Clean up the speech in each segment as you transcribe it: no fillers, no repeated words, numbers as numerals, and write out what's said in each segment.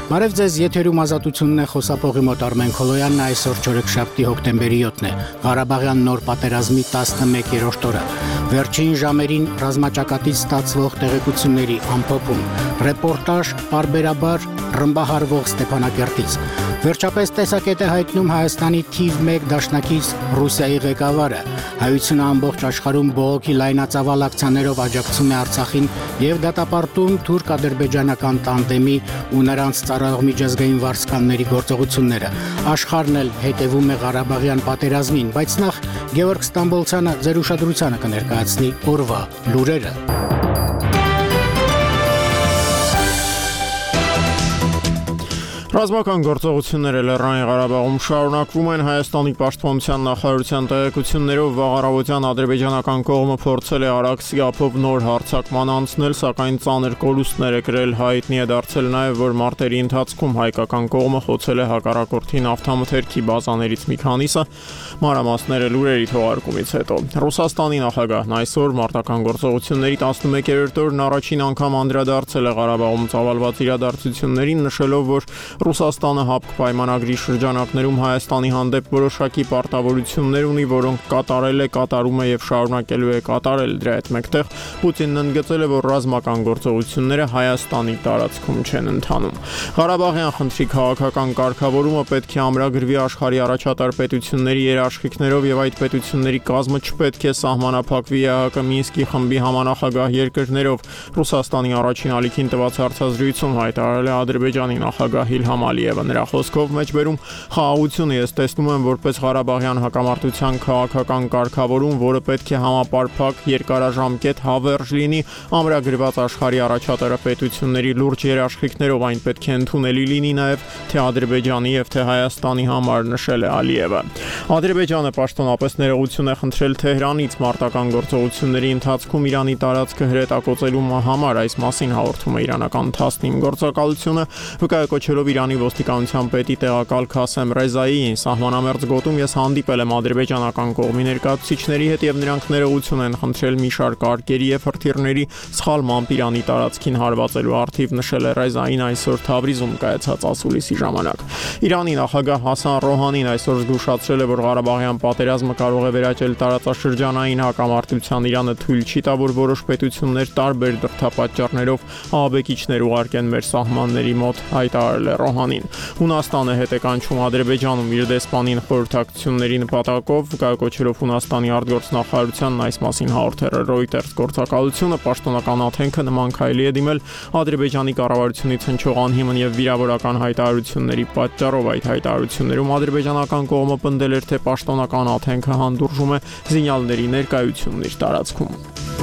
Բարև ձեզ, եթերում ազատությունն է, խոսափողի մոտ Արմեն Քոլոյանն, այսօր չորեքշաբթի հոկտեմբերի 7-ն է, Ղարաբաղյան նոր պատերազմի 11-րդ օրը, վերջին ժամերին ռազմաճակատից ստացվող տեղեկությունների ամփոփում, ռեպորտաժ պարբերաբար ռմբահարվող Ստեփանակերտից, վերջապես տեսակետ է հայտնում Հայաստանի թիվ 1 դաշնակից Ռուսիայի ղեկավարը, հայությունը ամբողջ աշխարհում բողոքի լայնածավալ ակցիաներով աջակցում է Արցախին եւ դատապարտում թուրք-ադրբեջանական տանդեմի ու նրանց ծառայող միջազգային վարձկանների գործողությունները, աշխարհն էլ հետևում է Ղարաբաղյան պատերազմին, բայց նախ Գևորգ Ստամբոլցյանը ձեր ուշադրությանը կներկայացնի օրվա լուրերը։ Ռազմական գործողությունները Լեռնային Ղարաբաղում շարունակվում են Հայաստանի պաշտպանության նախարարության տեղեկություններով վաղ առավոտյան ադրբեջանական կողմը փորձել է Արաքսի ափով նոր հարձակման անցնել, սակայն ծանր կորուստներ է կրել, հայտնի է դարձել նաև, որ մարտերի ընթացքում հայկական կողմը խոցել է հակառակորդի նավթամթերքի բազաներից մի քանիսը, մանրամասները լուրերի թողարկումից հետո։ Ռուսաստանի նախագահն այսօր մարտական գործողությունների 11-րդ օրն առաջին անգամ անդրադարձել է Ղարաբաղում ծավալված իրադարձություններին, նշելով, որ Ռուսաստանը հապկ պայմանագրի շրջանակներում Հայաստանի հանդեպ որոշակի պարտավորություններ ունի, որոնք կատարել է, կատարում է եւ շարունակելու է կատարել։ Դրա հետ մեկտեղ Պուտինն ընդգծել է, որ ռազմական գործողությունները Հայաստանի տարածքում չեն ընթանում։ Ղարաբաղյան խնդրի քաղաքական կարգավորումը պետք է ամրագրվի աշխարհի առաջատար պետությունների երաշխիքներով եւ այդ պետությունների կազմը չպետք է սահմանափակվի ԵԱՀԿ Մինսկի խմբի համանախագահ երկրներով։ Ռուսաստանի առաջին ալիքին տված հարցազրույցում հայտարարել է Ադրբեջանի նախագահ Իլհամ Ալիևը, նրա խոսքով մեջբերում խաղաղությունը ես տեսնում եմ որպես Ղարաբաղյան հակամարտության քաղաքական կարգավորում, որը պետք է համապարփակ, երկարաժամկետ, հավերժ լինի, ամրագրված աշխարհի առաջատար պետությունների լուրջ երաշխիքներով, այն պետք է ընդունելի լինի նաև թե Ադրբեջանի եւ թե Հայաստանի համար, նշել է Ալիևը։ Ադրբեջանը պաշտոնապես ներողություն է խնդրել Թեհրանից մարտական գործողությունների ընթացքում Իրանի տարածքը հրետակոծելու համար, այս մասին հաղորդում է իրանական TASS-ին գործակալությունը, վկայակոչելով Իրանի ոստիկանության պետի տեղակալ Քասեմ Ռեզայիին, սահմանամերձ գոտում ես հանդիպել եմ ադրբեջանական կողմի ներկայացուցիչների հետ եւ նրանք ներողություն են խնդրել մի շարք արկերի եւ հրթիռների սխալմամբ Իրանի տարածքին հարվածելու առթիվ, նշել է Ռեզային այսօր Թավրիզում կայացած ասուլիսի ժամանակ։ Իրանի նախագահ Հասան Ռոհանին այսօր զգուշացրել է, որ Ղարաբաղյան պատերազմը կարող է վերաճել տարածաշրջանային հակամարտության, Իրանը թույլ չի տա, որ որոշ պետություններ տարբեր դրդապատճառներով ահաբեկիչներ ուղարկեն մեր սահմանների մոտ, հայտարարել է Ռոհանին։ Հունաստանը հետ է կանչում Ադրբեջանում իր դեսպանին խորհրդակցությունների նպատակով, վկայակոչելով Հունաստանի արտգործնախարարությանն այս մասին հաղորդել է Reuters գործակալությունը, պաշտոնական աթենքը նման քայլի է դիմել Ադրբեջանի կառավարությունից հնչող անհիմն եւ վիրավորական հայտարարությունների պատճառով։ Այդ հայտարարություններում ադրբեջանական կողմը պնդել էր, թե պաշտոնական աթենքը հանդուրժում է զինյալների ներկայությունն իր տարածքում։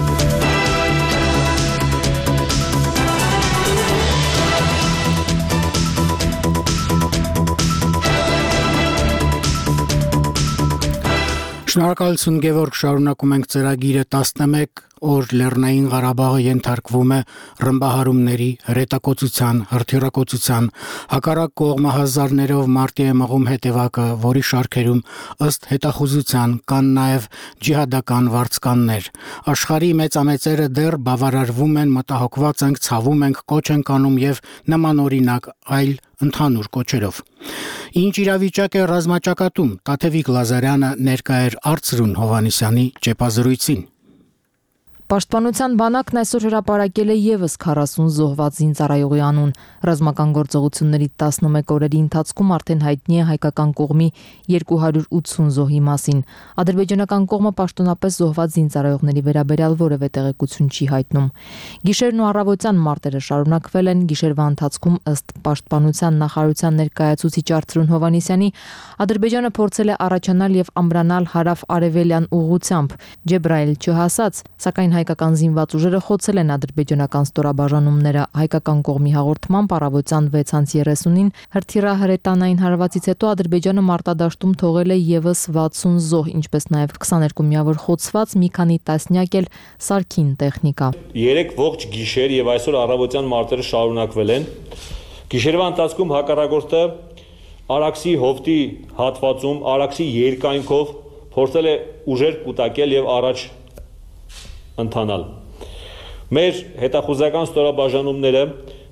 Շնորհակալություն Գևորգ, շարունակում ենք ծրագիրը 11 օր Լեռնային Ղարաբաղը ենթարկվում է ռմբահարումների, հրետակոծության, հրթիռակոծության, հակառակ կողմը հազարներով մարտի է մղում հետևակը, որի շարքերում ըստ հետախուզության կան նաև ջիհադական վարձկաններ։ Աշխարհի մեծամեծերը դեռ բավարարվում են, մտահոգված ենք, ցավում ենք, կոչ ենք անում եւ նմանօրինակ այլ ընդհանուր կոչերով։ Ինչ իրավիճակ է ռազմաճակատում, Տաթևիկ Լազարյանը ներկա էր Արծրուն Հովհաննիսյանի ճեպազրույցին։ Պաշտպանության բանակն այսօր հրապարակել է եւս 40 զոհված զինծառայողի անուն։ Ռազմական գործողությունների 11 օրերի ընթացքում արդեն հայտնի է հայկական կողմի 280 զոհի մասին։ Ադրբեջանական կողմը պաշտոնապես զոհված զինծառայողների վերաբերյալ որևէ տեղեկություն չի հայտնում։ Գիշերն ու առավոտյան մարտերը շարունակվել են, գիշերվա ընթացքում ըստ պաշտպանության նախարարության ներկայացուցիչ Արծրուն Հովհաննիսյանի, Ադրբեջանը փորձել է առաջանալ եւ ամրանալ հարավ-արևելյան ուղղությամբ, Ջեբրայել չհասած, սակայն հայկական զինված ուժերը խոցել են ադրբեջանական ստորաբաժանումները։ Հայկական կողմի հաղորդմամբ առավոտյան 6:30-ին հրթիռահրետանային հարվածից հետո Ադրբեջանը մարտադաշտում թողել է եւս 60 զոհ, ինչպես նաեւ 22 միավոր խոցված, մի քանի տասնյակ էլ սարքին տեխնիկա։ 3 ողջ գիշեր եւ այսօր առավոտյան մարտերը շարունակվել են։ Գիշերվա ընթացքում հակառակորդը Արաքսի հովտի հատվածում, Արաքսի երկայնքով փորձել է ուժեր կուտակել եւ առաջ ընթանալ։ Մեր հետախուզական ստորաբաժանումները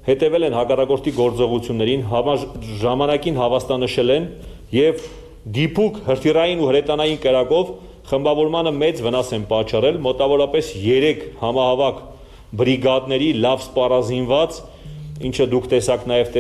հետևել են հակառակորդի գործողություններին, ժամանակին հավաստանշել են եւ դիպուկ հրթիռային ու հրետանային կրակով խմբավորմանը մեծ վնաս են պատճառել, մոտավորապես 3 համահավաք բրիգադների լավ սպառազինված, ինչը դուք տեսաք նաեւ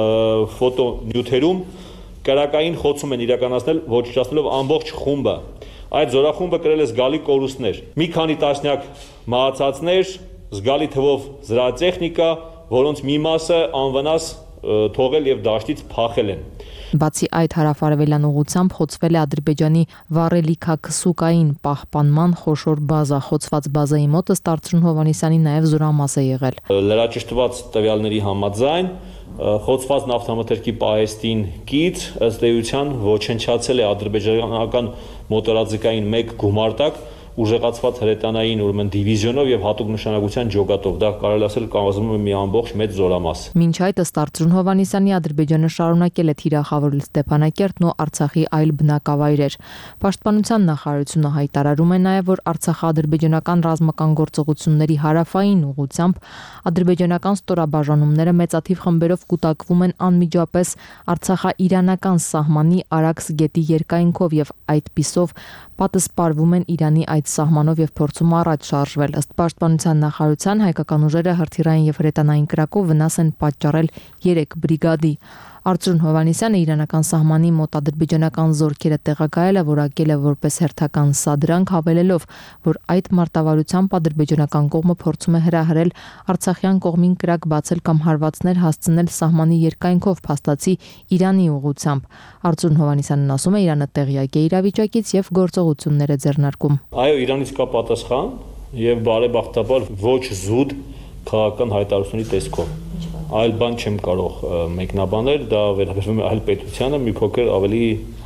ֆոտոնյութերում, կրակային խոցում են իրականացնել, ոչնչացնելով ամբողջ խումբը։ Այդ զորախումբը կրել է զգալի կորուստներ, մի քանի տասնյակ մահացածներ, զգալի թվով զրահատեխնիկա, որոնց մի մասը անվնաս թողել եւ դաշտից փախել են։ Բացի այդ հարավարևելյան ուղությամբ խոցվել է Ադրբեջանի վառելիքաքսուկային պահպանման խոշոր բազա, խոցված բազայի մոտ ըստ Արծրուն Հովհաննիսյանի նաև զորամաս է եղել։ Լրաճշտված տվյալների համաձայն խոցված նավթամթերքի պահեստին կից ըստ էության ոչնչացել է ադրբեջանական մոտորաձգային 1 գումարտակ ուժեղացված հրետանային ուրեմն դիվիզիոնով եւ հատուկ նշանակության ջոկատով, դա կարելի ասել կազմում է մի ամբողջ մեծ զորամաս։ Մինչ այդ ըստ Արծրուն Հովհաննիսյանի Ադրբեջանը շարունակել է թիրախավորել Ստեփանակերտն ու Արցախի այլ բնակավայրեր։ Պաշտպանության նախարարությունը հայտարարում է նաեւ, որ Արցախա-ադրբեջանական ռազմական գործողությունների հարավային ուղությամբ ադրբեջանական ստորաբաժանումները մեծաթիվ խմբերով կուտակվում են անմիջապես Արցախա-իրանական սահմանի Արաքս գետի երկայնքով եւ այդպիսով պատսպարվում են Իրանի այդ սահմանով եւ փորձում առաջ շարժվել։ Ըստ Պաշտպանության նախարարության հայկական ուժերը հրթիռային եւ հրետանային կրակով վնաս են պատճառել 3 բրիգադի։ Արծրուն Հովհաննիսյանը իրանական սահմանի մոտ ադրբեջանական զորքերը տեղակայել է որակել է որպես հերթական սադրանք, հավելելով, որ այդ մարտավարությամբ ադրբեջանական կողմը փորձում է հրահրել Արցախյան կողմին կրակ բացել կամ հարվածներ հասցնել սահմանի երկայնքով փաստացի Իրանի ուղությամբ։ Արծրուն Հովհաննիսյանն ասում է, Իրանը տեղյակ է իրավիճակից եւ գործողություններ է ձեռնարկում։ Այո, Իրանից կա պատասխան եւ բարեբախտաբար ոչ զուտ քաղաքական հայտարարությունների տեսքով։ Այլ բան չեմ կարող մեկնաբանել, դա վերաբերում է այլ պետությանը, մի փոքր ավելի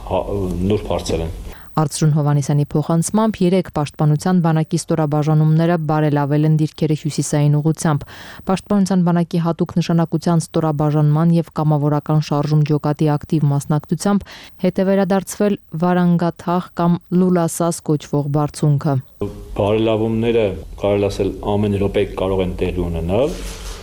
նուրբ հարցեր են։ Արծրուն Հովհաննիսյանի փոխանցմամբ 3 պաշտպանության բանակի ստորաբաժանումները բարելավել են դիրքերը հյուսիսային ուղությամբ։ Պաշտպանության բանակի հատուկ նշանակության ստորաբաժանման եւ կամավորական շարժում ջոկատի ակտիվ մասնակցությամբ հետ է վերադարձվել Վարանգաթաղ կամ Լուլասաս կոչվող բարձունքը։ Բարելավումները կարելի ասել ամեն րոպե կարող են տեղի ունենալ։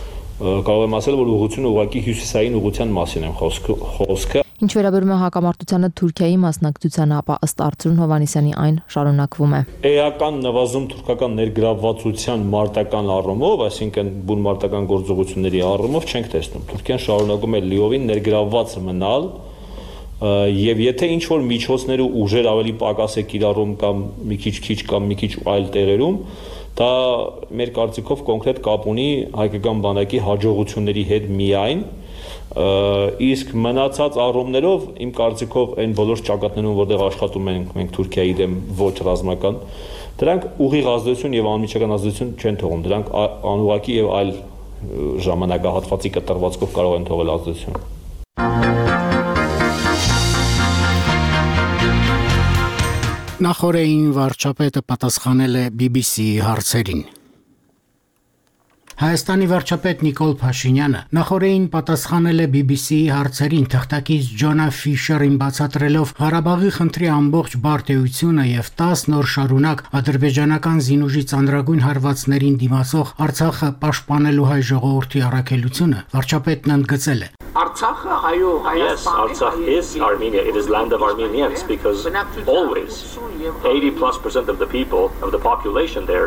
Կարող եմ ասել, որ ուղղությունը ուղղակի հյուսիսային ուղղության մասին եմ խոսքը։ Ինչ վերաբերում է հակամարտությանը Թուրքիայի մասնակցությանը, ապա ըստ Արծրուն Հովհաննիսյանի այն շարունակվում է։ Էական նվազում թուրքական ներգրավվածության մարտական առումով, այսինքն բուն մարտական գործողությունների առումով չենք տեսնում։ Թուրքիան շարունակում է լիովին ներգրավված մնալ եւ եթե ինչ որ միջոցներ ու ուժեր ավելի պակաս է կիրառում կամ մի քիչ այլ տեղերում, դա մեր կարծիքով կոնկրետ կապ ունի հայկական բանակի հաջողությունների հետ միայն, իսկ մնացած առումներով իմ կարծիքով այն բոլոր ճակատներում, որտեղ աշխատում ենք մենք Թուրքիայի դեմ ոչ ռազմական, դրանք ուղիղ ազդեցություն եւ անմիջական ազդեցություն չեն թողում, դրանք անուղղակի եւ այլ ժամանակահատվածի կտրվածքով կարող են թողել ազդեցություն։ Նախորդին վարչապետը պատասխանել է BBC-ի հարցերին։ Հայաստանի վարչապետ Նիկոլ Փաշինյանը նախորդին պատասխանել է BBC-ի հարցերին թղթակից Ջոնա Ֆիշերին բացատրելով Ղարաբաղի խնդրի ամբողջ բարդությունը եւ 10 նոր շարունակ ադրբեջանական զինուժի ծանրագույն հարվածներին դիմացող Արցախը պաշտպանելու հայ ժողովրդի առաքելությունը, վարչապետն ընդգծել է. Artsakh, yes, Artsakh is Armenia. It is land of Armenians because always 80+% of the people, of the population there,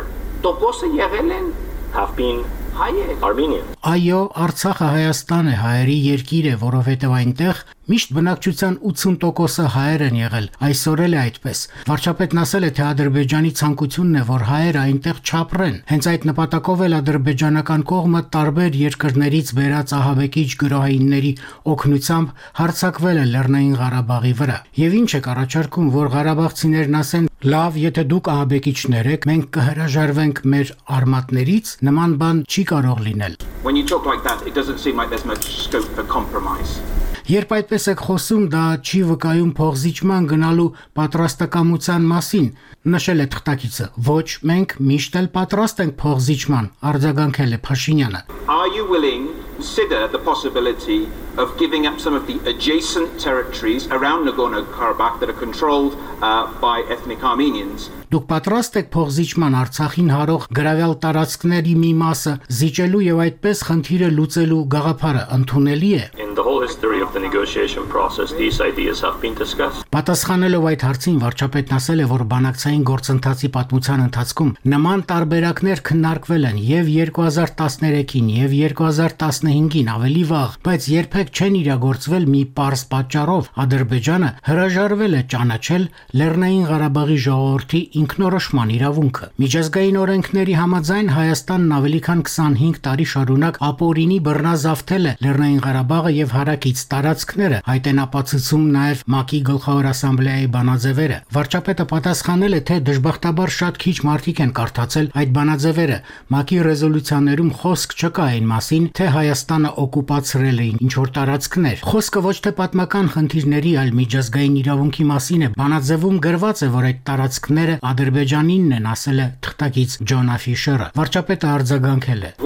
have been Armenians. Այո, Արցախը Հայաստան է, հայերի երկիր է, որովհետև այնտեղ միշտ բնակչության 80%-ը հայեր են եղել, այսօր էլ է այդպես։ Վարչապետն ասել է, թե Ադրբեջանի ցանկությունն է, որ հայերը այնտեղ չապրեն։ Հենց այդ նպատակով էլ ադրբեջանական կողմը տարբեր երկրներից բերած ահաբեկիչ գրոհայինների օգնությամբ հարձակվել է Լեռնային Ղարաբաղի վրա։ Եվ ինչ է առաջարկում, որ ղարաբաղցիներն ասեն, լավ, եթե դուք ահաբեկիչներ եք, մենք կհրաժարվենք մեր արմատներից, նման բան չի կարող լինել։ When you talk like that, it doesn't seem like there's much scope for compromise. Երբ այդպես եք խոսում, դա չի վկայում փոխզիջման գնալու պատրաստակամության մասին, նշել է թղթակիցը։ Ոչ, մենք միշտ էլ պատրաստ ենք փոխզիջման, արձագանքել է Փաշինյանը։ Are you willing to consider the possibility of giving up some of the adjacent territories around Nagorno-Karabakh that are controlled by ethnic Armenians Դուք պատրաստ եք փոխզիջման Արցախին հարող գրավյալ տարածքների մի մասը զիջելու եւ այդպես խնդիրը լուծելու գաղափարը ընդունելի է։ In the whole history of the negotiation process, these ideas have been discussed. Պատասխանելով այդ հարցին վարչապետն ասել է, որ բանակցային գործընթացի պատմության ընթացքում նման տարբերակներ քննարկվել են եւ 2013-ին եւ 2015-ին ավելի վաղ, բայց երբեք չեն իրագործվել մի պարզ պատճառով։ Ադրբեջանը հրաժարվել է ճանաչել Լեռնային Ղարաբաղի ժողովրդի ինքնորոշման իրավունքը։ Միջազգային օրենքների համաձայն Հայաստանն ավելի քան 25 տարի շարունակ ապօրինի բռնազավթել է Լեռնային Ղարաբաղը եւ հարակից տարածքները, այդ են ապացուցում նաեւ ՄԱԿ-ի գլխավոր ասամբլեայի բանաձևերը։ Վարչապետը պատասխանել է, թե դժբախտաբար շատ քիչ մարդիկ են կարդացել այդ բանաձևերը։ ՄԱԿ-ի ռեզոլյուցիաներում խոսք չկա այն մասին, թե Հայաստանը օկուպացրել է ինչ-որ տարածքներ։ Խոսքը ոչ թե պատմական խնդիրների, այլ միջազգային իրավունքի մասին է։ Բանաձևում գրված է, որ այդ տարածքները Ադրբեջանինն են, ասել է թղթակից Ջոն Աֆիշերը։ Վարչապետը արձագանքել է.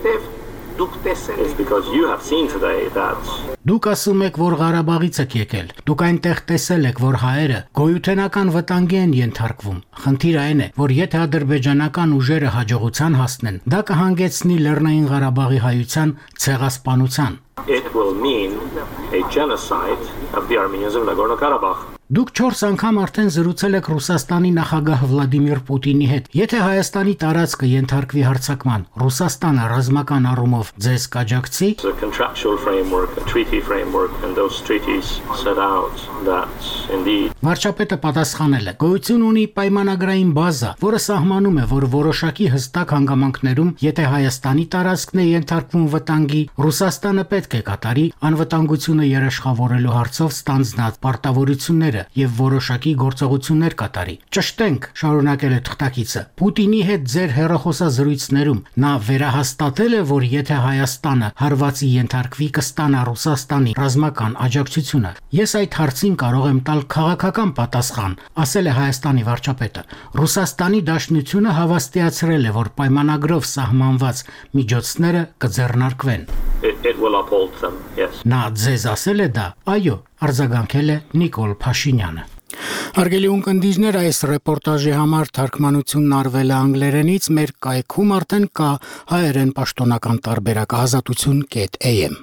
It's because you have seen today that Դուք ասում եք, որ Ղարաբաղից եք եկել։ Դուք այնտեղ տեսել եք, որ հայերը գոյութենական վտանգի են ենթարկվում։ Խնդիրը այն է, որ եթե ադրբեջանական ուժերը հաջողության հասնեն, դա կհանգեցնի Լեռնային Ղարաբաղի հայության ցեղասպանության։ it will mean a genocide of the Armenians of Nagorno-Karabakh. Դուք 4 անգամ արդեն զրուցել եք Ռուսաստանի նախագահ Վլադիմիր Պուտինի հետ։ Եթե Հայաստանի տարածքը ենթարկվի հարձակման, Ռուսաստանը ռազմական առումով ձեզ կաջակցի։ The contractual framework, a treaty framework, and those treaties set out that indeed Վարչապետը պատասխանել է. գոյություն ունի պայմանագրային բազա, որը սահմանում է, որ որոշակի հստակ հանգամանքներում, եթե Հայաստանի տարածքն է ենթարկվում վտանգի, Ռուսաստանը պետք է կատարի անվտանգությունը երաշխավորելու հարցով ստանձնած պարտավորությունները եւ որոշակի գործողություններ կատարի։ Ճշտենք, շարունակել է թղթակիցը, Պուտինի հետ ձեր հեռախոսազրույցներում նա վերահաստատել է, որ եթե Հայաստանը հարվածի ենթարկվի, կստանա Ռուսաստանի ռազմական աջակցությունը։ Ես այդ հարցին կարող եմ տալ քաղաքական պատասխան, ասել է Հայաստանի վարչապետը։ Ռուսաստանի Դաշնությունը հավաստիացրել է, որ պայմանագրով սահմանված միջոցները կձեռնարկվեն։ it will uphold them, yes. Նա ձեզ ասել է դա։ Այո, արձագանքել է Նիկոլ Փաշինյանը։ Հարգելի ունկնդիրներ, այս ռեպորտաժի համար թարգմանությունն արվել է անգլերենից, մեր կայքում արդեն կա հայերեն պաշտոնական տարբերակը ազատություն.am։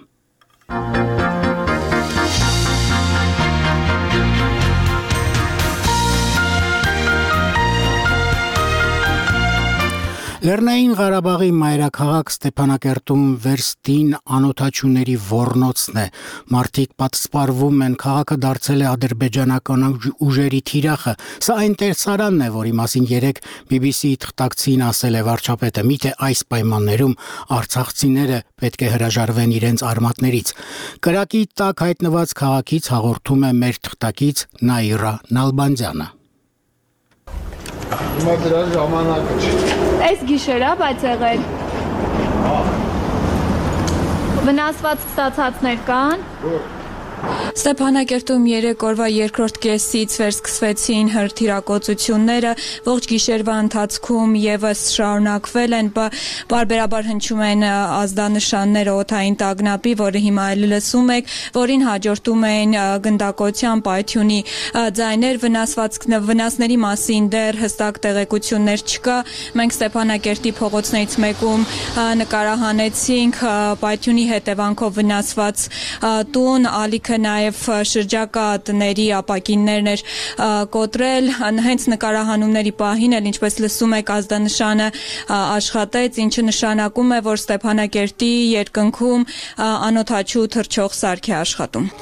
Լեռնային Ղարաբաղի մայրաքաղաք Ստեփանակերտում վերստին անօթաչուների ոռնոցն է։ Մարդիկ պատսպարվում են, քաղաքը դարձել է ադրբեջանական ուժերի թիրախը։ Սա այն տեսարանն է, որի մասին երեկ BBC-ի թղթակցին ասել է վարչապետը, միթե այս պայմաններում արցախցիները պետք է հրաժարվեն իրենց արմատներից։ Կրակի տակ հայտնված քաղաքից հաղորդում է մեր թղթակից Նաիրա Նալբանդյանը։ Հիմա դրա ժամանակը չի։ Այս գիշերա բայց եղել։ Վնասված ստացածներ կան։ Ստեփանակերտում 3 օրվա երկրորդ կեսից վերսկսվեցին հրթիռակոծությունները, ողջ գիշերվա ընթացքում եւս շարունակվել են, բարբերաբար հնչում են ազդանշաններ օդային տագնապի, որը հիմա էլ լսում եք, որին հաջորդում են գնդակոծության պայթյունի ձայներ, վնասների մասին դեռ հստակ տեղեկություններ չկա։ Մենք Ստեփանակերտի փողոցներից մեկում նկարահանեցինք պայթյունի հետևանքով վնասված տուն, ալիքը նաև շրջակա տների ապակիններն էր կոտրել, հենց նկարահանումների պահին էլ ինչպես լսում եք ազդանշանը աշխատեց, ինչը նշանակում է, որ Ստեփանակերտի երկնքում անօթաչու թռչող սարք է աշխատում։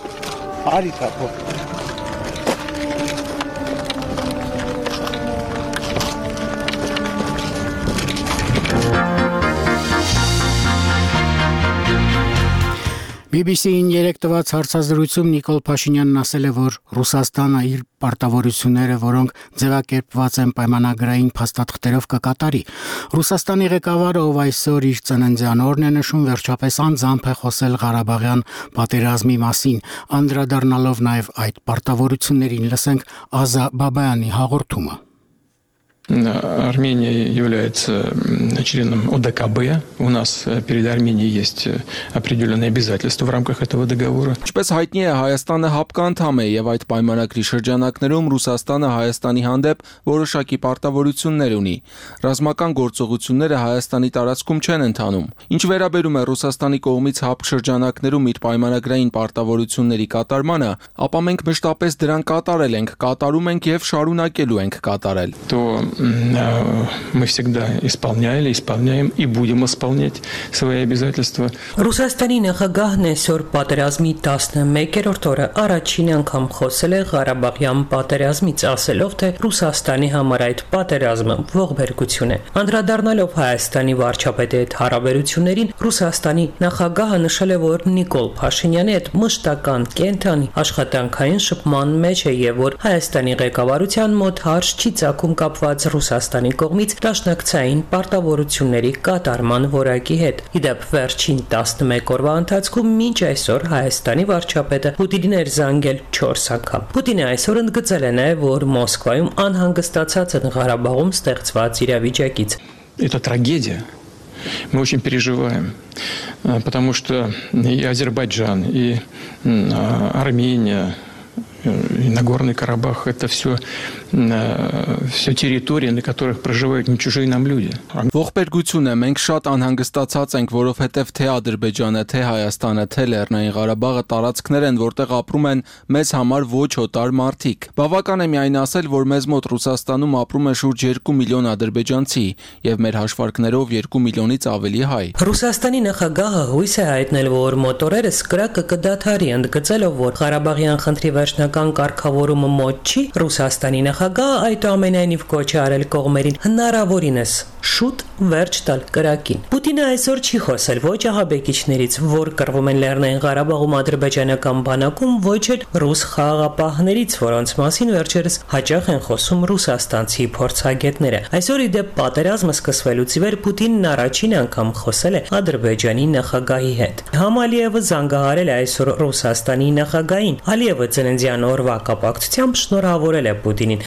BBC-ին երեկ տված հարցազրույցում Նիկոլ Փաշինյանն ասել է, որ Ռուսաստանը իր պարտավորությունները, որոնք ձևակերպված են պայմանագրային փաստաթղթերով կկատարի։ Ռուսաստանի ղեկավարը, ով այսօր իր ծննդյան օրն է նշում, վերջապես անձամբ է խոսել Ղարաբաղյան պատերազմի մասին, անդրադառնալով նաև այդ պարտավորություններին, լսենք Ազա Բաբայանի հաղորդումը։ Армения является членом ОДКБ. У нас перед Арменией есть определенные обязательства в рамках этого договора. Ինչպես հայտնի է, Հայաստանը հապկանդամ է եւ այդ պայմանագրի շրջանակներում Ռուսաստանը Հայաստանի հանդեպ որոշակի պարտավորություններ ունի։ Ռազմական գործողությունները Հայաստանի տարածքում չեն ընթանում։ Ինչ վերաբերում է Ռուսաստանի կողմից հապկ շրջանակներում իր պայմանագրային պարտավորությունների կատարմանը, ապա մենք մշտապես դրան կատարել ենք, կատարում ենք եւ շարունակելու ենք կատարել։ То мы всегда исполняли, исполняем и будем исполнять свои обязательства. Ռուսաստանի նախագահն այսօր պատերազմի 11-րդ օրը առաջին անգամ խոսել է Ղարաբաղյան պատերազմից, ասելով, թե Ռուսաստանի համար այդ պատերազմը ողբերգություն է։ Անդրադառնալով Հայաստանի վարչապետի հետ հարաբերություններին, Ռուսաստանի նախագահը նշել է, որ Նիկոլ Փաշինյանի հետ մշտական կենթանի աշխատանքային շփման մեջ է եւ որ Հայաստանի ղեկավարության մոտ հարց չի ծագում կապված Ռուսաստանի կողմից դաշնակցային պարտավորությունների կատարման որակի հետ։ Իդեպ վերջին 11 օրվա ընթացքում մինչ այսօր Հայաստանի վարչապետը Պուտինին էր զանգել 4 անգամ։ Պուտինը այսօր ընդգծել է նաև, որ Մոսկվայում անհանգստացած են Ղարաբաղում ստեղծված իրավիճակից։ Это трагедия. Мы очень переживаем, потому что и Азербайджан, и Армения, и Нагорный Карабах – это все территории, на которых проживают не чужие нам люди. Ողբերգություն է, մենք շատ անհանգստացած ենք, որովհետև թե Ադրբեջանը, թե Հայաստանը, թե Լեռնային Ղարաբաղը տարածքներ են, որտեղ ապրում են մեզ համար ոչ օտար մարդիկ։ Բավական է միայն ասել, որ մեզ մոտ Ռուսաստանում ապրում է շուրջ 2 միլիոն ադրբեջանցի եւ մեր հաշվարկներով 2 միլիոնից ավելի հայ։ Ռուսաստանի նախագահը հույս է հայտնել, որ մոտորերս կրակը կդադարի, ընդգծելով, որ Ղարաբաղյան խնդրի վերջնական կարգավորումը մոտ չի, Ռուսաստանի նախագահը այդուամենայնիվ կոչ է արել կողմերին հնարավորինս շուտ վերջ տալ կրակին։ Պուտինը այսօր չի խոսել ոչ ահաբեկիչներից, որ կռվում են Լեռնային Ղարաբաղում ադրբեջանական բանակում, ոչ էլ ռուս խաղաղապահներից, որոնց մասին վերջերս հաճախ են խոսում ռուսաստանցի փորձագետները։ Այսօր իդեպ պատերազմը սկսվելուց ի վեր Պուտինն առաջին անգամ խոսել է Ադրբեջանի նախագահի հետ։ Համալիևը զանգահարել է այսօր Ռուսաստանի նախագահին։ Ալիևը ծննդյան օրվա կապակցությամբ շնորհավորել է Պուտինին։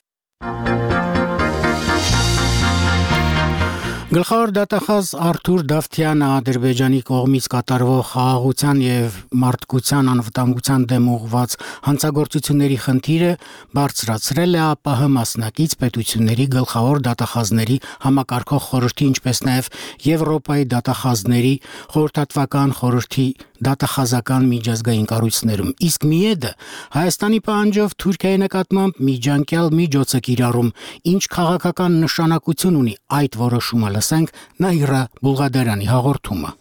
Գլխավոր դատախազ Արթուր Դավթյանը Ադրբեջանի կողմից կատարվող խաղաղության եւ մարդկության անվտանգության դեմ ուղղված հանցագործությունների խնդիրը բարձրացրել է ԱՊՀ մասնակից պետությունների գլխավոր դատախազների համակարգող խորհրդի, ինչպես նաեւ Եվրոպայի դատախազների խորհրդատվական խորհրդի դատախազական միջազգային կառույցներում։ Իսկ Միեդը Հայաստանի պահանջով Թուրքիայի նկատմամբ միջանկյալ միջոց է կիրառում, ինչ քաղաքական նշանակություն ունի այդ որոշումը։ Լսենք Նաիրա Բուլղադարյանի հաղորդումը։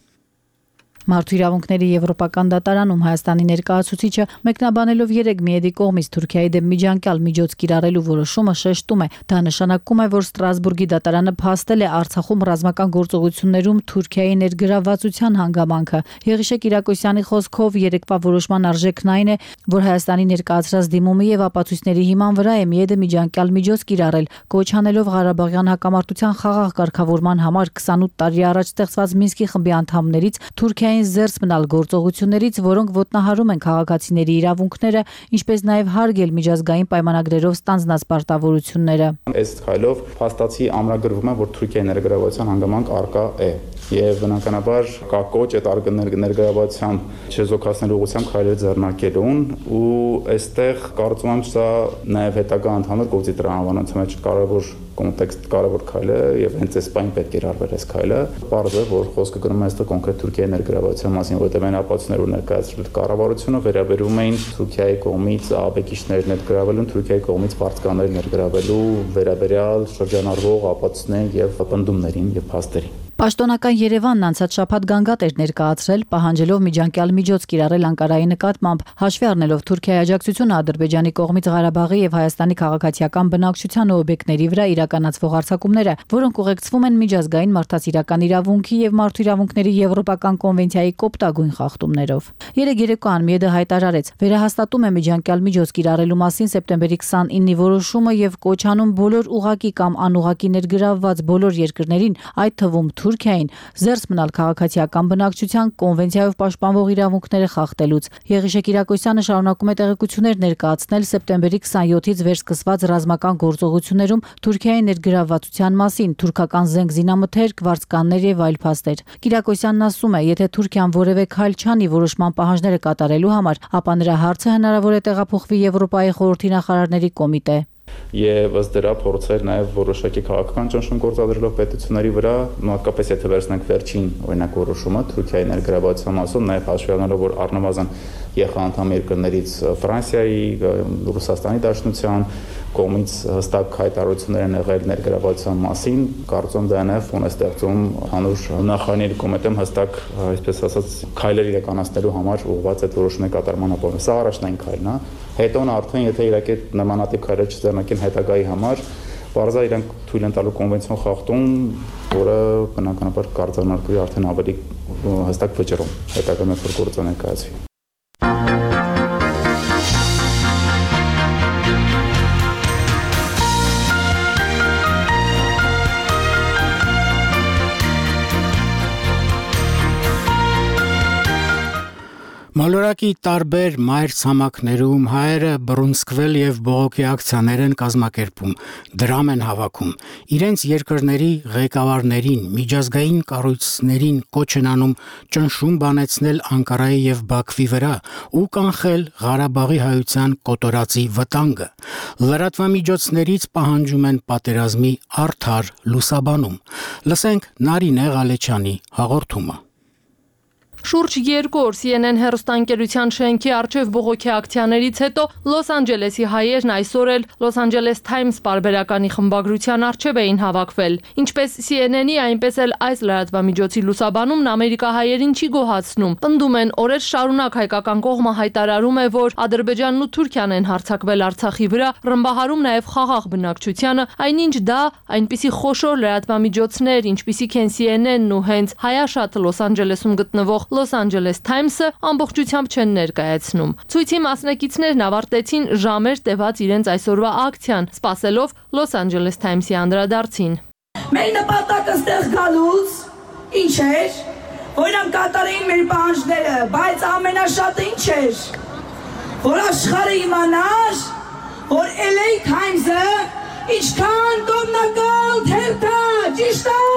Մարդու իրավունքների Եվրոպական դատարանում Հայաստանի ներկայացուցիչը մեկնաբանելով 3 Միեդի կողմից Թուրքիայի դեմ միջանկյալ միջոց կիրառելու որոշումը շեշտում է, դա նշանակում է, որ Ստրասբուրգի դատարանը փաստել է Արցախում ռազմական գործողություններում Թուրքիայի ներգրավվածության հանգամանքը։ Եղիշե Կիրակոսյանի խոսքով երեկվա որոշման արժեքն այն է, որ Հայաստանի ներկայացրած դիմումի եւ ապացույցների հիման վրա է Միեդը միջանկյալ միջոց կիրառել, կոչ անելով Ղարաբաղյան հակամարտության խաղաղ կարգավորման համար 28 տարի առաջ ստեղծված Մինսկի խմբի անդամներից Թուրքիային զերծ մնալ գործողություններից, որոնք ոտնահարում են քաղաքացիների իրավունքները, ինչպես նաև հարգել միջազգային պայմանագրերով ստանձնած պարտավորությունները։ Այս քայլով փաստացի ամրագրվում է, որ Թուրքիայի ներգրավվածության հանգամանք առկա է եւ բնականաբար կա կոչ այդ ներգրավվածության չեզոքացնելու ուղղությամբ քայլեր ձեռնարկելուն ու այստեղ կարծում եմ սա նաեւ հետագա ընդհանուր գործի տրամաբանության մեջ կարևոր կոնտեքստ, կարևոր քայլ է եւ հենց այս բան պետք է արվեր այս քայլը։ Պարզ է, որ խոսքը գնում է այստեղ կոնկրետ Թուրքիայի ներգրավվածության մասին, որտեղ այն ապացույցներ ու ներկայացրել կառավարությունը վերաբերում էին Թուրքիայի կողմից աբեկիչներ ներգրավելուն, Թուրքիայի կողմից վարձկաններ ներգրավելու վերաբերյալ շրջանառվող ապացույցներ եւ պնդումներին եւ փաստերին։ Պաշտոնական Երևանն անցած շաբաթ գանգատ էր ներկայացրել, պահանջելով միջանկյալ միջոց կիրառել Անկարայի նկատմամբ, հաշվի առնելով Թուրքիայի աջակցությունը Ադրբեջանի կողմից Ղարաբաղի եւ Հայաստանի քաղաքացիական բնակչության ու օբյեկտների վրա իրականացվող հարձակումները, որոնք ուղեկցվում են միջազգային մարդասիրական իրավունքի եւ մարդու իրավունքների Եվրոպական կոնվենցիայի կոպտագույն խախտումներով։ Երեկոյան Միեդը հայտարարեց, վերահաստատում է միջանկյալ միջոց կիրառելու մասին սեպտեմբերի 29-ի որոշումը եւ կոչ անում բոլոր ուղղակի կամ անուղղակի ներգրավված բոլոր երկրներին, այդ թվում Թուրքիային զերծ մնալ քաղաքացիական բնակչության կոնվենցիայով պաշտպանվող իրավունքները խախտելուց։ Եղիշե Կիրակոսյանը շարունակում է տեղեկություններ ներկայացնել սեպտեմբերի 27-ից վերսկսված ռազմական գործողություններում Թուրքիայի ներգրավվածության մասին, թուրքական զենք զինամթերք, վարձկաններ եւ այլ փաստեր։ Կիրակոսյանն ասում է, եթե Թուրքիան որևէ քայլ չանի որոշման պահանջները կատարելու համար, ապա նրա հարցը հնարավոր է տեղափոխվի Եվրոպայի խորհրդի նախարարների կոմիտե։ Եվ ըստ դրա փորձեր նաև որոշակի քաղաքական ճնշում գործադրելով պետությունների վրա, հատկապես եթե վերցնենք վերջին օրինակ որոշումը Թուրքիայի ներգրավվածության մասում, նաև հաշվի առնելով, որ առնվազն ԵԽ անդամ երկրներից Ֆրանսիայի, Ռուսաստանի Դաշնության կողմից հստակ հայտարարություններ են եղել ներգրավվածության մասին, կարծում դա նաև ֆոն է ստեղծում հանուր նախարարների կոմիտեմ հստակ, այսպես ասած, քայլեր իրականացնելու համար ուղղված այդ որոշումների կատարման ապահովում։ Սա առաջնային քայլն է։ Հետո արդեն եթե իրակի նմանատիպ քայլեր չձեռնարկեն հետագայի համար, բարձր իրենք թույլ են տալու կոնվենցիոն խախտում, որը բնականաբար կարձանարկվի արդեն ավելի հստակ վճռում հետագա մեկ որ գործը ներկայացվի։ Մոլորակի տարբեր մայր ցամաքներում հայերը բռունցքվել եւ բողոքի ակցիաներ են կազմակերպում, դրամ են հավաքում, իրենց երկրների ղեկավարներին, միջազգային կառույցներին կոչ են անում ճնշում բանեցնել Անկարայի եւ Բաքվի վրա ու կանխել Ղարաբաղի հայության կոտորածի վտանգը։ Լրատվամիջոցներից պահանջում են պատերազմի արդար լուսաբանում։ Լսենք Նարինե Ղալեչյանի հաղորդումը։ Շուրջ 2 օր CNN հեռուստաընկերության շենքի առջև բողոքի ակցիաներից հետո Լոս Անջելեսի հայերն այսօր էլ Los Angeles Times պարբերականի խմբագրության առջև էին հավաքվել։ Ինչպես CNN-ի, այնպես էլ այս լրատվամիջոցի լուսաբանումն ամերիկահայերին չի գոհացնում։ Պնդում են, օրեր շարունակ հայկական կողմը հայտարարում է, որ Ադրբեջանն ու Թուրքիան են հարձակվել Արցախի վրա, ռմբահարում նաև խաղաղ բնակչությանը, այնինչ դա այնպիսի խոշոր լրատվամիջոցներ, ինչպիսիք են CNN-ն ու հենց հայաշատ Լոս Անջելեսում գտնվող Los Angeles Times-ը ամբողջությամբ չեն ներկայացնում։ Ցույցի մասնակիցներն ավարտեցին ժամեր տևած իրենց այսօրվա ակցիան, սպասելով Los Angeles Times-ի անդրադարձին։ Մեր նպատակը ստեղ գալուց ինչ էր, որ իրանք կատարեին մեր պահանջները, բայց ամենաշատը ինչ էր, որ աշխարհը իմանար, որ LA Times-ը ինչքան կողմնակալ թերթ է, ճիշտ է։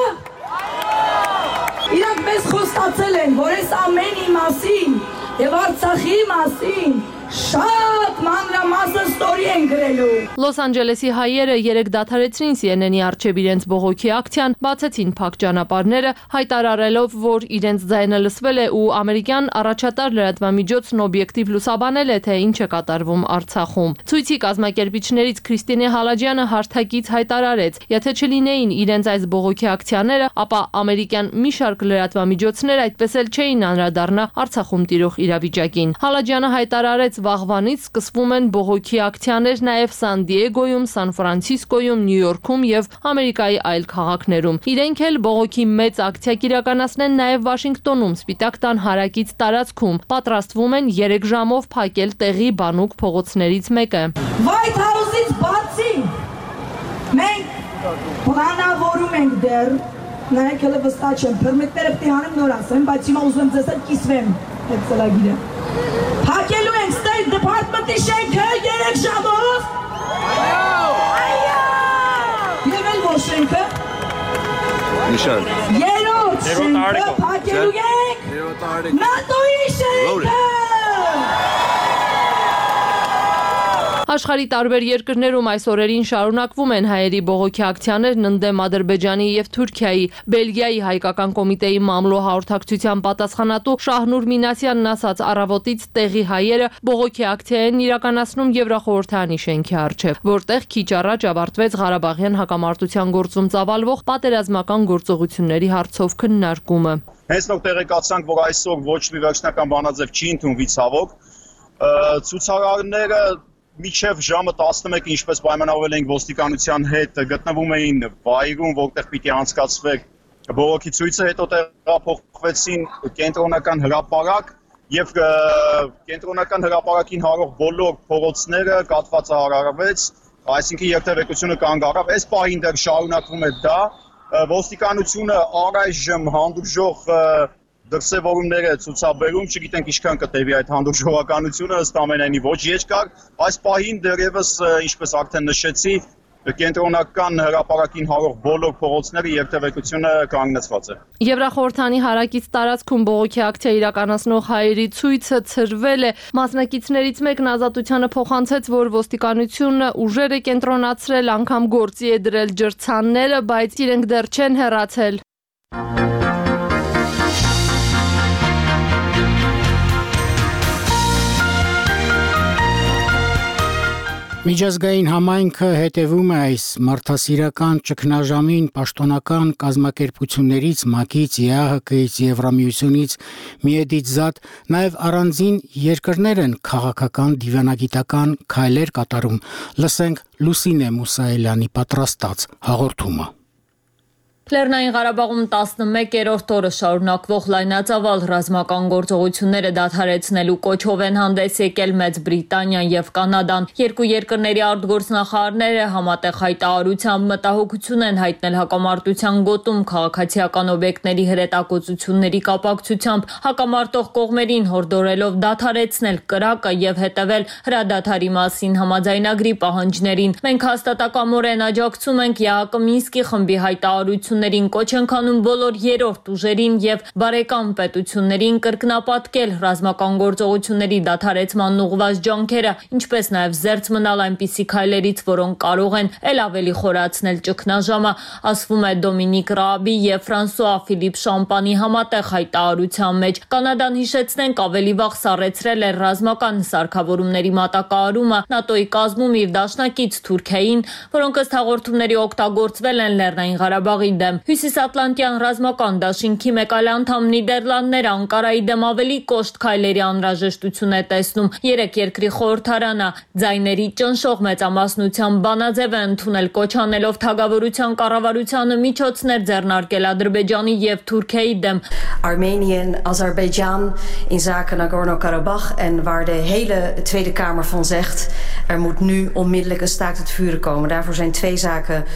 Իրանք մեզ խոստացել են, որ այս ամենի մասին եւ Արցախի մասին շատ մանրամասն ստորի են գրելու։ Լոս Անջելեսի հայերը երեք դադարեցրին CNN-ի առջև իրենց բողոքի ակցիան, բացեցին փակ ճանապարհները, հայտարարելով, որ իրենց ձայնը լսվել է ու ամերիկյան առաջատար լրատվամիջոցն օբյեկտիվ լուսաբանել է, թե ինչ է կատարվում Արցախում։ Ցույցի կազմակերպիչներից Քրիստինե Հալաջյանը հարթակից հայտարարեց, եթե չլինեին իրենց այս բողոքի ակցիաները, ապա ամերիկյան մի շարք լրատվամիջոցներ այդպես էլ չէին անդրադառնա Արցախում տիրող իրավիճակին։ Հալաջյանը հայտարարեց, վաղվանից սկսվում են բողոքի ակցիաներ նաև Սան Դիեգոյում, Սան Ֆրանցիսկոյում, Նյու Յորքում եւ Ամերիկայի այլ քաղաքներում։ Իրենք էլ բողոքի մեծ ակցիա կիրականացնեն նաև Վաշինգտոնում, Սպիտակ տան հարակից տարածքում։ Պատրաստվում են 3 ժամով փակել տեղի բանուկ փողոցներից մեկը։ White House-ից բացի մենք պլանավորում ենք դեռ նայեք հələ վստահ չեմ, պերմիտները պետք է հանեմ նոր ասեմ, բայց հիմա ուզում եմ ձեզ հետ կիսվեմ այդ ծրագիրը։ Փակելու ենք State Department-ի շենքը 3 ժամով։ Այո։ Եվ էլ որ շենքը։ Նշան։ Երրորդ շենքը փակելու ենք։ ՆԱՏՕ-ի շենքը։ Աշխարհի տարբեր երկրներում այս օրերին շարունակվում են հայերի բողոքի ակցիաներն ընդդեմ Ադրբեջանի եւ Թուրքիայի։ Բելգիայի հայկական կոմիտեի մամլո հաղորդակցության պատասխանատու Շահնուր Մինասյանն ասաց, առավոտից տեղի հայերը բողոքի ակցիա են իրականացնում Եվրախորհրդանի շենքի առջև, որտեղ քիչ առաջ ավարտվեց Ղարաբաղյան հակամարտության գործում ծավալվող պատերազմական գործողությունների հարցով քննարկումը։ Հենց նոր տեղեկացանք, որ այսօր ոչ մի վերջնական բանաձև չի ընդունվի ցավոք։ Ցուցարարները Միջև ժամը 11-ը, ինչպես պայմանավորվել ենք ոստիկանության հետ, գտնվում էին վայրում, որտեղ պիտի անցկացվեր բողոքի ցույցը, հետո տեղափոխվեցին կենտրոնական հրապարակ եւ կենտրոնական հրապարակին հարող բոլոր փողոցները կատվածահարարվեց, այսինքն երթևեկությունը կանգ առավ։ Այս պահին դեռ շարունակվում է դա, Ոստիկանությունը առայժմ հանդուրժող դրսևորումները ցուցաբերում, չգիտենք ինչքան կտևի այդ հանդուրժողականությունը, ըստ ամենայնի ոչ երկար։ Այս պահին դեռևս, ինչպես արդեն նշեցի, կենտրոնական հրապարակին հարող բոլոր փողոցների երթևեկությունը կանգնեցված է։ Եվրախորհրդանի հարակից տարածքում բողոքի ակցիա իրականացնող հայերի ցույցը ցրվել է։ Մասնակիցներից մեկն Ազատությանը փոխանցեց, որ ոստիկանությունը ուժեր է կենտրոնացրել, անգամ գործի է դրել ջրցանները, բայց իրենք դեռ չեն հեռացել։ Միջազգային համայնքը հետևում է այս մարդասիրական ճգնաժամին պաշտոնական կազմակերպություններից ՄԱԿ-ից, ԵԱՀԿ-ից, Եվրամիությունից, Միեդից զատ, նաև առանձին երկրներ են քաղաքական դիվանագիտական քայլեր կատարում։ Լսենք Լուսինե Մուսայելյանի պատրաստած հաղորդումը։ Լեռնային Ղարաբաղում 11-րդ օրը շարունակվող լայնածավալ ռազմական գործողությունները դադարեցնելու կոչով են հանդես եկել Մեծ Բրիտանիան և Կանադան։ Երկու երկրների արտգործնախարարները համատեղ հայտարարությամբ մտահոգություն են հայտնել հակամարտության գոտում քաղաքացիական օբյեկտների հրետակոծությունների կապակցությամբ, հակամարտող կողմերին հորդորելով դադարեցնել կրակը և հետևել հրադադարի մասին համաձայնագրի պահանջներին։ Մենք հաստատակամորեն աջակցում ենք ԵԱՀԿ Մինսկի խմբի հայտարարություն կոչ ենք անում բոլոր երրորդ ուժերին և բարեկամ պետություններին կրկնապատկել ռազմական գործողությունների դադարեցման ուղղված ջանքերը, ինչպես նաև զերծ մնալ այնպիսի քայլերից, որոնք կարող են էլ ավելի խորացնել ճգնաժամը, ասվում է Դոմինիկ Ռաբի և Ֆրանսուଆ Ֆիլիպ Շամպանի համատեղ հայտարարության մեջ։ Կանադան, հիշեցնենք, ավելի վաղ սառեցրել էր ռազմական սարքավորումների մատակարարումը ՆԱՏՕ-ի կազմում իր դաշնակից Թուրքիային, որոնք ըստ հաղորդումների օգտագործվել են Լեռնային Ղարաբաղի դեմ։ Հյուսիսատլանտյան ռազմական դաշինքի մեկ այլ անդամ Նիդերլանդները Անկարայի դեմ ավելի կոշտ քայլերի անհրաժեշտություն է տեսնում։ Երեք երկրի խորհրդարանը ձայների ճնշող մեծամասնությամբ բանաձև է ընդունել, կոչ անելով թագավորության կառավարությանը միջոցներ ձեռնարկել Ադրբեջանի և Թուրքիայի դեմ։ Armenië en Azerbeidzjan in zaken Nagorno-Karabakh en waar de hele Tweede Kamer van zegt er moet nu onmiddellijk een staakt het vuren komen. Daarvoor zijn twee zaken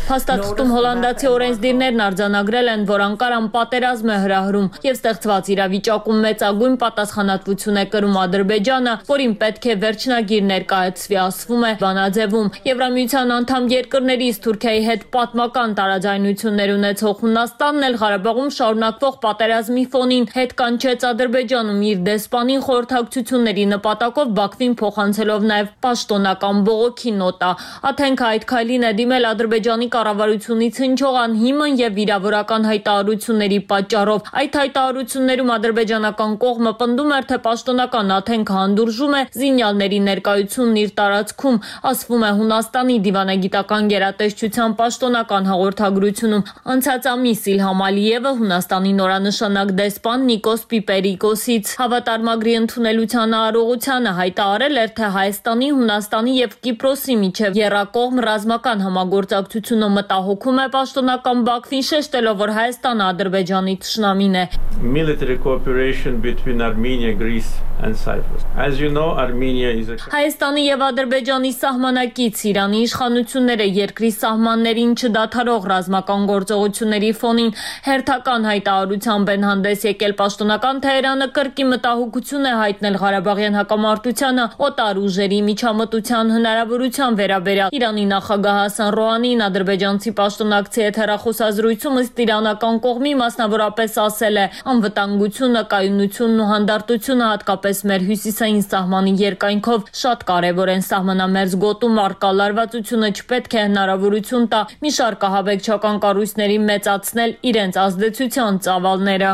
nodig. Արձանագրել են, որ Անկարան պատերազմ է հրահրում և ստեղծված իրավիճակում մեծագույն պատասխանատվություն է կրում Ադրբեջանը, որին պետք է վերջնագիր ներկայացվի, ասվում է բանաձևում։ Եվրամիության անդամ երկրներից Թուրքիայի հետ պատմական տարաձայնություններ ունեցող Հունաստանն էլ Ղարաբաղում շարունակվող պատերազմի ֆոնին հետ կանչեց Ադրբեջանում իր դեսպանին խորհրդակցությունների նպատակով Բաքվին փոխանցելով նաև պաշտոնական բողոքի նոտա։ Աթենքը այդ քայլին է դիմել Ադրբեջանի կառավարությունից հնչող անհիմն և վիրավորական հայտարարությունների պատճառով։ Այդ հայտարարություններում ադրբեջանական կողմը պնդում էր, թե պաշտոնական Աթենքը հանդուրժում է զինյալների ներկայությունն իր տարածքում, ասվում է Հունաստանի դիվանագիտական գերատեսչության պաշտոնական հաղորդագրությունում։ Անցած ամիս Իլհամ Ալիևը Հունաստանի նորանշանակ դեսպան Նիկոս Պիպերիկոսից հավատարմագրի ընդունելության արարողությանը հայտարարել էր, թե Հայաստանի, Հունաստանի և Կիպրոսի միջև եռակողմ ռազմական համագործակցությունը մտահոգում է պաշտոնական Բաքվին, շեշտելով, որ Հայաստանը Ադրբեջանի թշնամին է։ Military cooperation between Armenia, Greece and Cyprus. As you know, Armenia is a Հայաստանի և Ադրբեջանի սահմանակից Իրանի իշխանությունները երկրի սահմաններին չդադարող ռազմական գործողությունների ֆոնին հերթական հայտարարությամբ են հանդես եկել։ Պաշտոնական Թեհրանը կրկի մտահոգություն է հայտնել Ղարաբաղյան հակամարտությանը օտար ուժերի միջամտության հնարավորության վերաբերյալ։ Իրանի նախագահ Հասան Ռոհանին ադրբեջանցի պաշտոնակցի հետ հեռախոսազրույցում ըստ իրանական կողմի մասնավորապես ասել է. անվտանգությունը, կայունությունն ու հանդարտությունը հատկապես մեր հյուսիսային սահմանի երկայնքով շատ կարևոր են։ Սահմանամերձ գոտում առկա լարվածությունը չպետք է հնարավորություն տա մի շարք ահաբեկչական կառույցների մեծացնել իրենց ազդեցության ծավալները։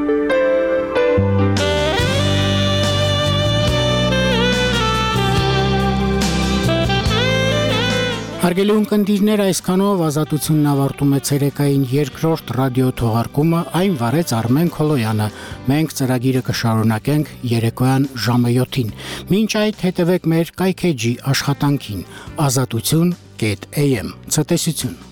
Հարգելի ունկնդիրներ, այսքանով Ազատությունն ավարտում է ցերեկային երկրորդ ռադիո թողարկումը, այն վարեց Արմեն Քոլոյանը։ Մենք ծրագիրը կշարունակենք երեկոյան ժամը 7-ին։ Մինչ այդ հետևեք մեր կայքեջի աշխատանքին azatutun.am։ Ցտեսություն։